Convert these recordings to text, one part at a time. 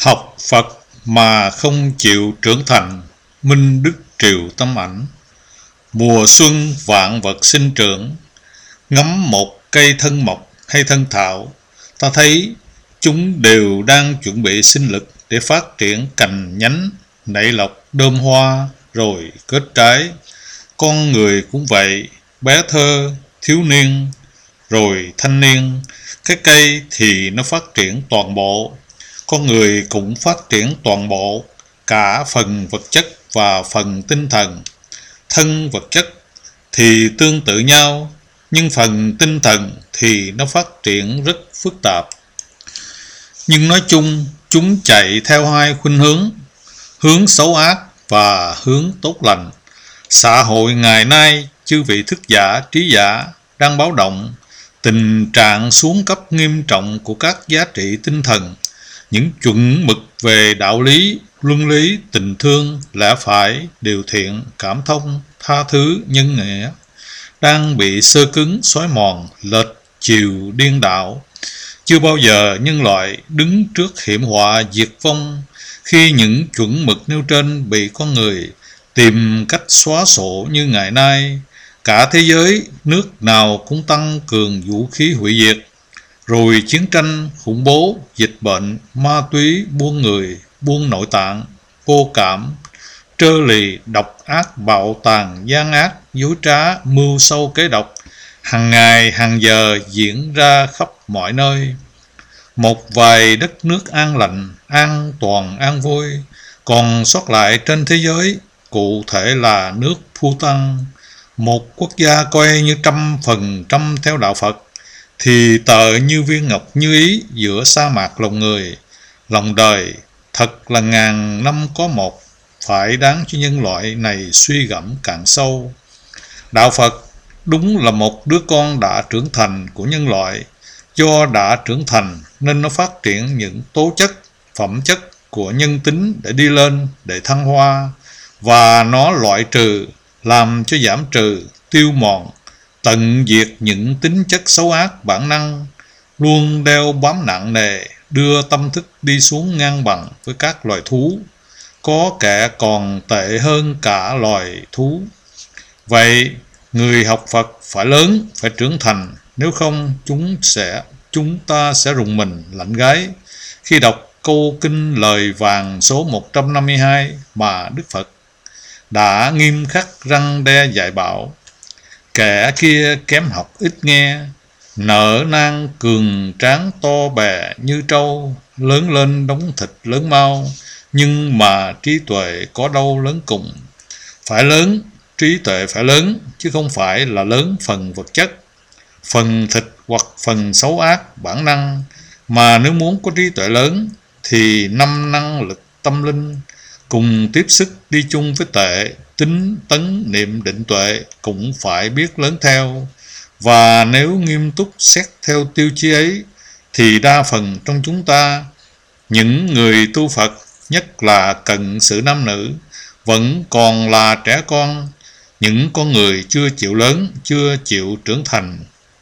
Học Phật mà không chịu trưởng thành. Minh Đức Triều Tâm Ảnh. Mùa xuân vạn vật sinh trưởng, ngắm một cây thân mộc hay thân thảo, ta thấy chúng đều đang chuẩn bị sinh lực để phát triển cành nhánh, nảy lộc đơm hoa rồi kết trái. Con người cũng vậy, bé thơ, thiếu niên, rồi thanh niên. Cái cây thì nó phát triển toàn bộ, con người cũng phát triển toàn bộ, cả phần vật chất và phần tinh thần. Thân vật chất thì tương tự nhau, nhưng phần tinh thần thì nó phát triển rất phức tạp. Nhưng nói chung, chúng chạy theo hai khuynh hướng, hướng xấu ác và hướng tốt lành. Xã hội ngày nay, chư vị thức giả, trí giả đang báo động tình trạng xuống cấp nghiêm trọng của các giá trị tinh thần. Những chuẩn mực về đạo lý, luân lý, tình thương, lẽ phải, điều thiện, cảm thông, tha thứ, nhân nghĩa đang bị xơ cứng, xói mòn, lệch chiều điên đảo. Chưa bao giờ nhân loại đứng trước hiểm họa diệt vong khi những chuẩn mực nêu trên bị con người tìm cách xóa sổ như ngày nay. Cả thế giới, nước nào cũng tăng cường vũ khí hủy diệt, rồi chiến tranh, khủng bố, dịch bệnh, ma túy, buôn người, buôn nội tạng, vô cảm, trơ lì, độc ác, bạo tàn, gian ác, dối trá, mưu sâu kế độc, hàng ngày, hàng giờ diễn ra khắp mọi nơi. Một vài đất nước an lành, an toàn, an vui còn sót lại trên thế giới, cụ thể là nước Bhutan, một quốc gia coi như 100% theo đạo Phật, thì tờ như viên ngọc như ý giữa sa mạc lòng người. Lòng đời thật là ngàn năm có một, phải đáng cho nhân loại này suy gẫm càng sâu. Đạo Phật đúng là một đứa con đã trưởng thành của nhân loại. Do đã trưởng thành nên nó phát triển những tố chất, phẩm chất của nhân tính để đi lên, để thăng hoa. Và nó loại trừ, làm cho giảm trừ, tiêu mòn, tận diệt những tính chất xấu ác bản năng luôn đeo bám nặng nề, đưa tâm thức đi xuống ngang bằng với các loài thú, có kẻ còn tệ hơn cả loài thú. Vậy người học Phật phải lớn, phải trưởng thành, nếu không chúng ta sẽ rùng mình lạnh gáy khi đọc câu kinh lời vàng số 152 mà Đức Phật đã nghiêm khắc răn đe dạy bảo: kẻ kia kém học ít nghe, nở nang cường tráng to bè như trâu, lớn lên đống thịt lớn mau, nhưng mà trí tuệ có đâu lớn cùng. Phải lớn, trí tuệ phải lớn, chứ không phải là lớn phần vật chất, phần thịt hoặc phần xấu ác bản năng. Mà nếu muốn có trí tuệ lớn thì 5 năng lực tâm linh cùng tiếp sức đi chung với tuệ, tính, tấn, niệm, định, tuệ cũng phải biết lớn theo. Và nếu nghiêm túc xét theo tiêu chí ấy thì đa phần trong chúng ta, những người tu Phật, nhất là cận sự nam nữ, vẫn còn là trẻ con, những con người chưa chịu lớn, chưa chịu trưởng thành.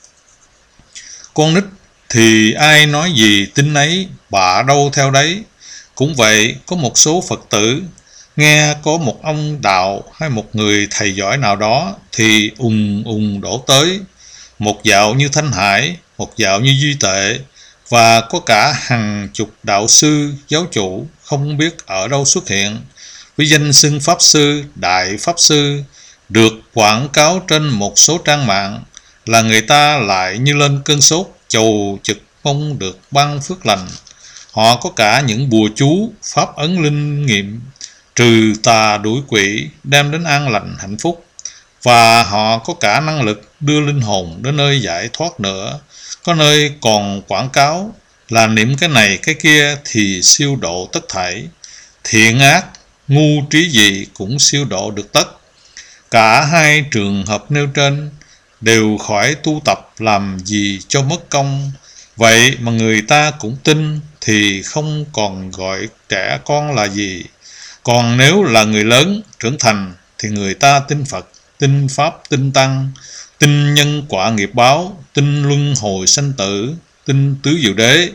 Con nít thì ai nói gì tin ấy, bạ đâu theo đấy. Cũng vậy, có một số Phật tử nghe có một ông đạo hay một người thầy giỏi nào đó thì đổ tới. Một dạo như Thanh Hải, một dạo như Duy Tệ, và có cả hàng chục đạo sư, giáo chủ không biết ở đâu xuất hiện với danh xưng Pháp Sư, Đại Pháp Sư, được quảng cáo trên một số trang mạng, là người ta lại như lên cơn sốt, chầu trực mong được ban phước lành. Họ có cả những bùa chú, pháp ấn linh nghiệm, trừ tà đuổi quỷ, đem đến an lành hạnh phúc. Và họ có cả năng lực đưa linh hồn đến nơi giải thoát nữa. Có nơi còn quảng cáo là niệm cái này cái kia thì siêu độ tất thảy. Thiện ác, ngu trí gì cũng siêu độ được tất. Cả hai trường hợp nêu trên đều khỏi tu tập làm gì cho mất công. Vậy mà người ta cũng tin thì không còn gọi trẻ con là gì. Còn nếu là người lớn trưởng thành thì người ta tin Phật, tin Pháp, tin Tăng, tin nhân quả nghiệp báo, tin luân hồi sanh tử, tin tứ diệu đế,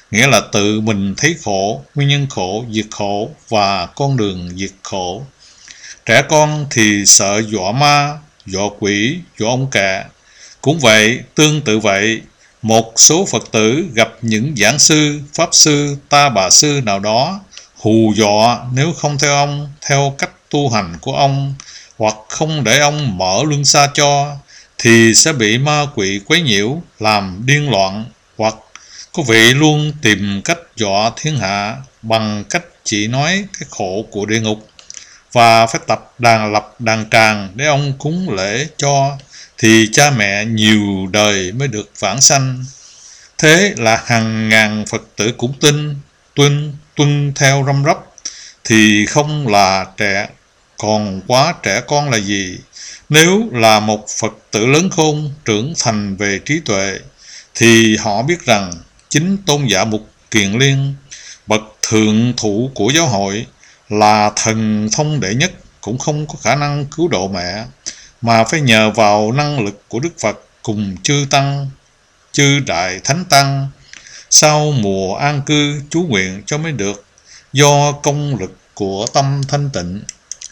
nghĩa là tự mình thấy khổ, nguyên nhân khổ, diệt khổ và con đường diệt khổ. Trẻ con thì sợ dọa ma, dọa quỷ, dọa ông cà. Cũng vậy, tương tự vậy, một số Phật tử gặp những giảng sư, pháp sư, ta bà sư nào đó hù dọa nếu không theo ông, theo cách tu hành của ông, hoặc không để ông mở luân xa cho, thì sẽ bị ma quỷ quấy nhiễu, làm điên loạn, hoặc có vị luôn tìm cách dọa thiên hạ bằng cách chỉ nói cái khổ của địa ngục và phải lập đàn tràng để ông cúng lễ cho, thì cha mẹ nhiều đời mới được vãng sanh. Thế là hàng ngàn Phật tử cũng tuân theo răm rắp, thì không là trẻ, còn quá trẻ con là gì? Nếu là một Phật tử lớn khôn, trưởng thành về trí tuệ, thì họ biết rằng chính tôn giả Mục Kiền Liên, bậc thượng thủ của giáo hội, là thần thông đệ nhất, cũng không có khả năng cứu độ mẹ, mà phải nhờ vào năng lực của Đức Phật cùng chư Tăng, chư Đại Thánh Tăng, sau mùa an cư chú nguyện cho mới được, do công lực của tâm thanh tịnh.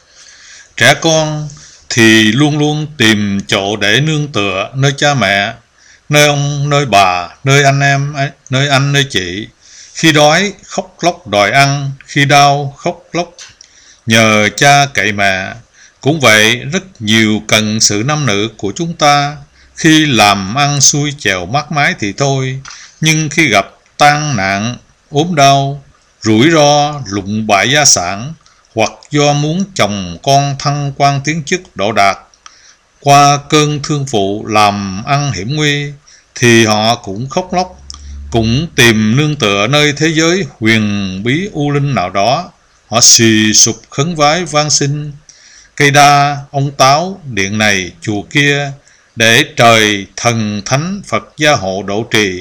Trẻ con thì luôn luôn tìm chỗ để nương tựa, nơi cha mẹ, nơi ông, nơi bà, nơi anh em, nơi anh, nơi chị. Khi đói, khóc lóc đòi ăn, khi đau, khóc lóc nhờ cha cậy mẹ. Cũng vậy, rất nhiều cần sự nam nữ của chúng ta. Khi làm ăn xuôi chèo mát mái thì thôi, nhưng khi gặp tai nạn, ốm đau, rủi ro, lụng bại gia sản, hoặc do muốn chồng con thăng quan tiến chức độ đạt, qua cơn thương phụ làm ăn hiểm nguy, thì họ cũng khóc lóc, cũng tìm nương tựa nơi thế giới huyền bí u linh nào đó. Họ xì sụp khấn vái van xin cây đa, ông táo, điện này, chùa kia, để trời thần thánh Phật gia hộ độ trì.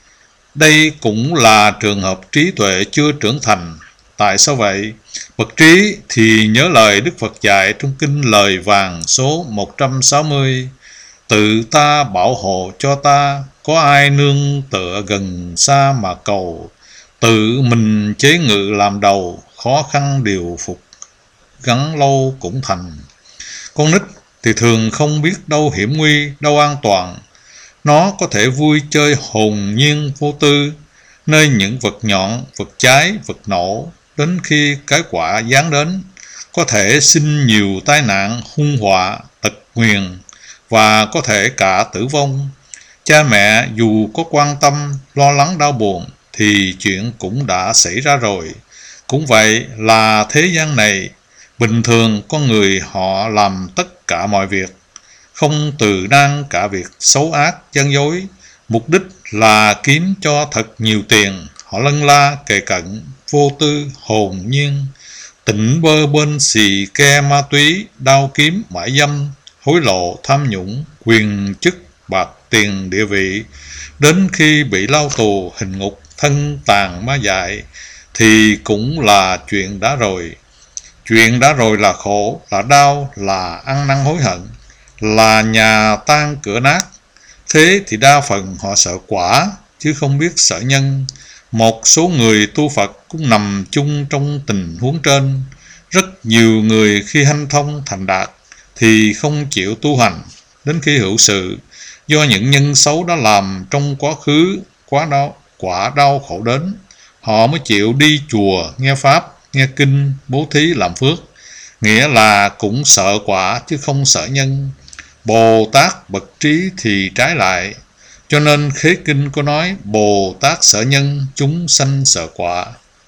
Đây cũng là trường hợp trí tuệ chưa trưởng thành. Tại sao vậy? Bậc trí thì nhớ lời Đức Phật dạy trong kinh Lời Vàng số 160: tự ta bảo hộ cho ta, có ai nương tựa gần xa mà cầu, tự mình chế ngự làm đầu, khó khăn điều phục, gắn lâu cũng thành. Con nít thì thường không biết đâu hiểm nguy, đâu an toàn. Nó có thể vui chơi hồn nhiên vô tư, nơi những vật nhọn, vật cháy, vật nổ, đến khi cái quả giáng đến, có thể sinh nhiều tai nạn, hung họa, tật nguyền, và có thể cả tử vong. Cha mẹ dù có quan tâm, lo lắng đau buồn, thì chuyện cũng đã xảy ra rồi. Cũng vậy là thế gian này, bình thường con người họ làm tất cả mọi việc, không từ nan cả việc xấu ác, gian dối, mục đích là kiếm cho thật nhiều tiền. Họ lân la kề cận, vô tư, hồn nhiên, tỉnh bơ bên xì ke ma túy, đao kiếm, mãi dâm, hối lộ, tham nhũng, quyền chức, bạc tiền, địa vị. Đến khi bị lao tù, hình ngục, thân tàn ma dại, thì cũng là chuyện đã rồi. Chuyện đã rồi là khổ, là đau, là ăn năn hối hận, là nhà tan cửa nát. Thế thì đa phần họ sợ quả, chứ không biết sợ nhân. Một số người tu Phật cũng nằm chung trong tình huống trên. Rất nhiều người khi hanh thông thành đạt thì không chịu tu hành, đến khi hữu sự, do những nhân xấu đã làm trong quá khứ, quả đau khổ đến, họ mới chịu đi chùa, nghe Pháp, nghe Kinh, bố thí làm phước. Nghĩa là cũng sợ quả chứ không sợ nhân. Bồ Tát bậc trí thì trái lại. Cho nên khế kinh có nói Bồ Tát sợ nhân, chúng sanh sợ quả.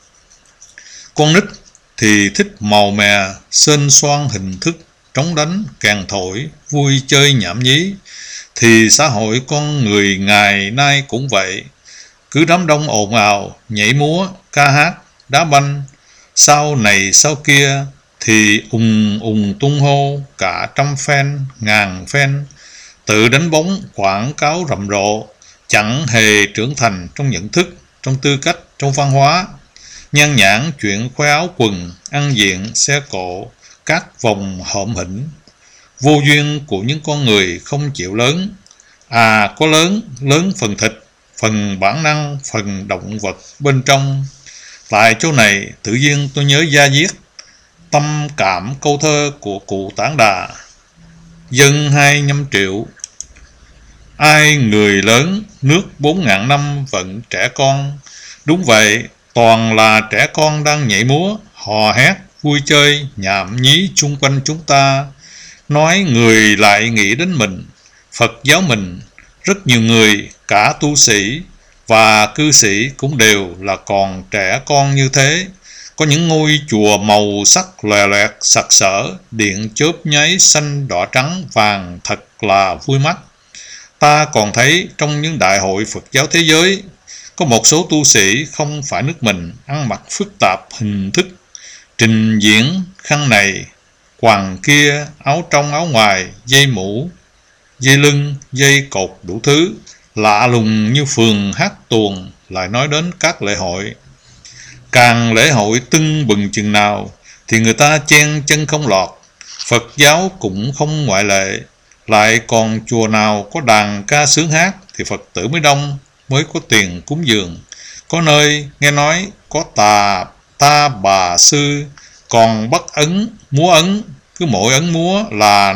Con nít thì thích màu mè, xên xoan hình thức, trống đánh, càng thổi, vui chơi nhảm nhí. Thì xã hội con người ngày nay cũng vậy. Cứ đám đông ồn ào, nhảy múa, ca hát, đá banh, sau này sau kia, thì ùng tung hô cả trăm fan, ngàn fan, tự đánh bóng quảng cáo rầm rộ, chẳng hề trưởng thành trong nhận thức, trong tư cách, trong văn hóa. Nhan nhãn chuyện khoe áo quần, ăn diện, xe cộ, các vòng hợm hĩnh, vô duyên của những con người không chịu lớn. À có lớn phần thịt, phần bản năng, phần động vật bên trong. Tại chỗ này tự nhiên tôi nhớ da diết tâm cảm câu thơ của cụ Tản Đà: dân 25 triệu, ai người lớn, nước 4.000 năm vẫn trẻ con. Đúng vậy, toàn là trẻ con đang nhảy múa, hò hét, vui chơi, nhảm nhí chung quanh chúng ta. Nói người lại nghĩ đến mình, Phật giáo mình, rất nhiều người, cả tu sĩ và cư sĩ cũng đều là còn trẻ con như thế. Có những ngôi chùa màu sắc lòe loẹt, sặc sỡ, điện chớp nháy xanh đỏ trắng vàng, thật là vui mắt. Ta còn thấy trong những đại hội Phật giáo thế giới, có một số tu sĩ không phải nước mình ăn mặc phức tạp hình thức, trình diễn khăn này, quàng kia, áo trong áo ngoài, dây mũ, dây lưng, dây cột đủ thứ, lạ lùng như phường hát tuồng. Lại nói đến các lễ hội, càng lễ hội tưng bừng chừng nào thì người ta chen chân không lọt. Phật giáo cũng không ngoại lệ. Lại còn chùa nào có đàn ca sướng hát thì Phật tử mới đông, mới có tiền cúng dường. Có nơi nghe nói có ta bà sư còn bắt ấn, múa ấn, cứ mỗi ấn múa là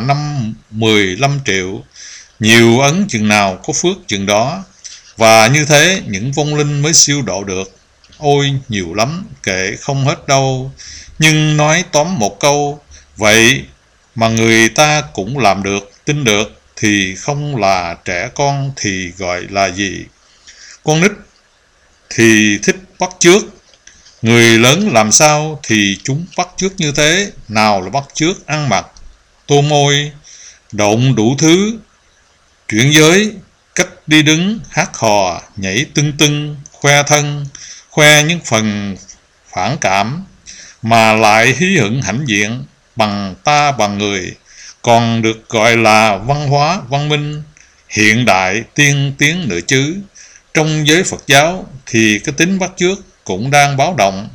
15 triệu. Nhiều ấn chừng nào có phước chừng đó. Và như thế những vong linh mới siêu độ được. Ôi nhiều lắm, kể không hết đâu. Nhưng nói tóm một câu, vậy mà người ta cũng làm được, tin được, thì không là trẻ con thì gọi là gì? Con nít thì thích bắt chước, người lớn làm sao thì chúng bắt chước như thế. Nào là bắt chước ăn mặc, tô môi, động đủ thứ, chuyển giới, cách đi đứng, hát hò, nhảy tưng tưng, khoe thân, khoe những phần phản cảm, mà lại hí hửng hãnh diện bằng ta bằng người, còn được gọi là văn hóa, văn minh, hiện đại, tiên tiến nữa chứ. Trong giới Phật giáo thì cái tính bắt chước cũng đang báo động.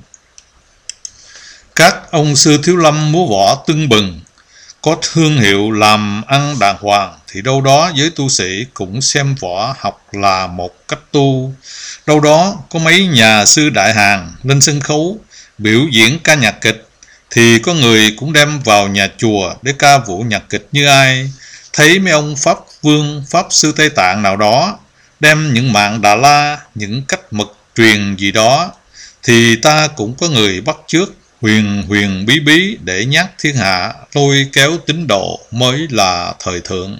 Các ông sư thiếu lâm múa võ tưng bừng, có thương hiệu làm ăn đàng hoàng, thì đâu đó giới tu sĩ cũng xem võ học là một cách tu. Đâu đó có mấy nhà sư đại hàng lên sân khấu biểu diễn ca nhạc kịch, thì có người cũng đem vào nhà chùa để ca vũ nhạc kịch như ai. Thấy mấy ông Pháp Vương, Pháp Sư Tây Tạng nào đó đem những mạng Đà La, những cách mật truyền gì đó, thì ta cũng có người bắt chước huyền bí bí để nhát thiên hạ, lôi kéo tín đồ mới là thời thượng.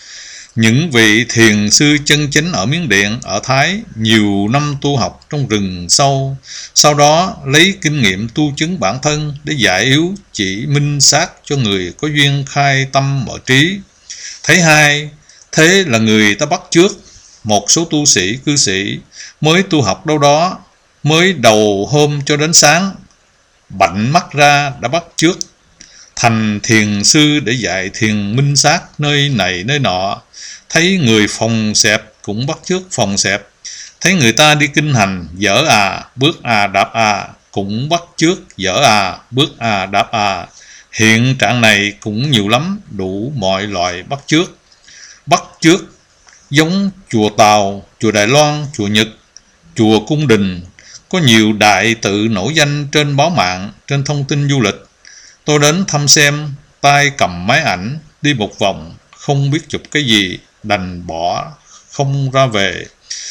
Những vị thiền sư chân chính ở Miến Điện, ở Thái nhiều năm tu học trong rừng sâu, sau đó lấy kinh nghiệm tu chứng bản thân để giải yếu chỉ minh sát cho người có duyên khai tâm mở trí. Thấy hay, thế là người ta bắt chước. Một số tu sĩ cư sĩ mới tu học đâu đó, mới đầu hôm cho đến sáng, bảnh mắt ra đã bắt chước thành thiền sư để dạy thiền minh sát nơi này nơi nọ. Thấy người phòng xẹp cũng bắt chước phòng xẹp. Thấy người ta đi kinh hành dở bước đạp cũng bắt chước dở bước đạp Hiện trạng này cũng nhiều lắm, đủ mọi loại bắt chước. Bắt chước giống chùa Tàu, chùa Đài Loan, chùa Nhật, chùa Cung Đình. Có nhiều đại tự nổi danh trên báo mạng, trên thông tin du lịch. Tôi đến thăm xem, tay cầm máy ảnh, đi một vòng, không biết chụp cái gì, đành bỏ không ra về.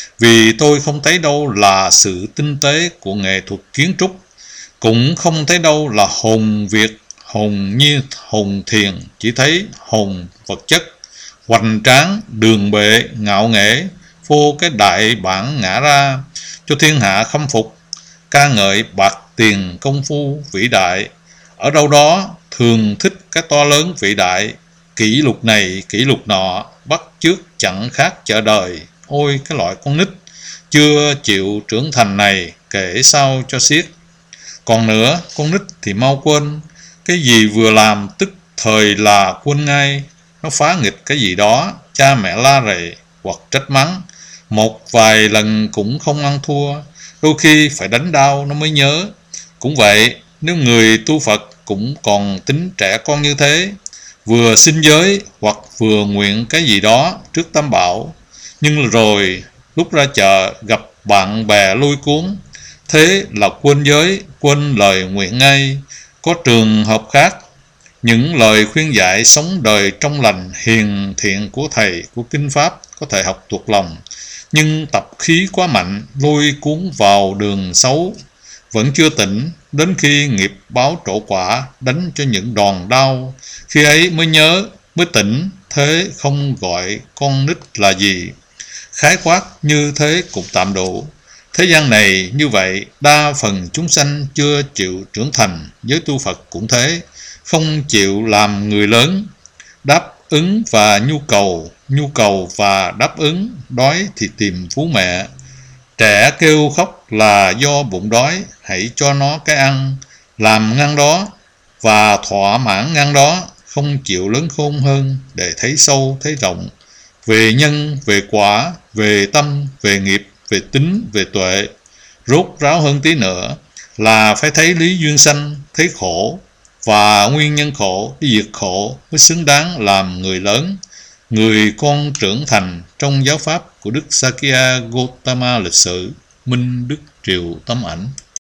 Vì tôi không thấy đâu là sự tinh tế của nghệ thuật kiến trúc, cũng không thấy đâu là hồn Việt, hồn như hồn thiền, chỉ thấy hồn vật chất, hoành tráng, đường bệ, ngạo nghễ, vô cái đại bản ngã ra, cho thiên hạ khâm phục, ca ngợi bạc tiền công phu vĩ đại. Ở đâu đó thường thích cái to lớn vĩ đại, kỷ lục này kỷ lục nọ, bắt chước chẳng khác chợ đời. Ôi cái loại con nít chưa chịu trưởng thành này, kể sao cho xiết. Còn nữa, con nít thì mau quên, cái gì vừa làm tức thời là quên ngay. Nó phá nghịch cái gì đó, cha mẹ la rầy hoặc trách mắng, một vài lần cũng không ăn thua, đôi khi phải đánh đau nó mới nhớ. Cũng vậy, nếu người tu Phật cũng còn tính trẻ con như thế, vừa xin giới hoặc vừa nguyện cái gì đó trước Tam Bảo, nhưng rồi lúc ra chợ gặp bạn bè lôi cuốn, thế là quên giới, quên lời nguyện ngay. Có trường hợp khác, những lời khuyên dạy sống đời trong lành hiền thiện của thầy, của kinh pháp có thể học thuộc lòng, nhưng tập khí quá mạnh, lôi cuốn vào đường xấu, vẫn chưa tỉnh, đến khi nghiệp báo trổ quả, đánh cho những đòn đau, khi ấy mới nhớ, mới tỉnh, thế không gọi con nít là gì. Khái quát như thế cũng tạm đủ. Thế gian này như vậy, đa phần chúng sanh chưa chịu trưởng thành, với tu Phật cũng thế, không chịu làm người lớn, đáp ứng và nhu cầu và đáp ứng, đói thì tìm phú mẹ. Trẻ kêu khóc là do bụng đói, hãy cho nó cái ăn, làm ngăn đó và thỏa mãn ngăn đó, không chịu lớn khôn hơn để thấy sâu, thấy rộng, về nhân, về quả, về tâm, về nghiệp, về tính, về tuệ. Rốt ráo hơn tí nữa là phải thấy lý duyên sanh, thấy khổ và nguyên nhân khổ, đi diệt khổ mới xứng đáng làm người lớn, người con trưởng thành trong giáo pháp của Đức Sakya Gautama lịch sử, Minh Đức Triều Tâm Ảnh.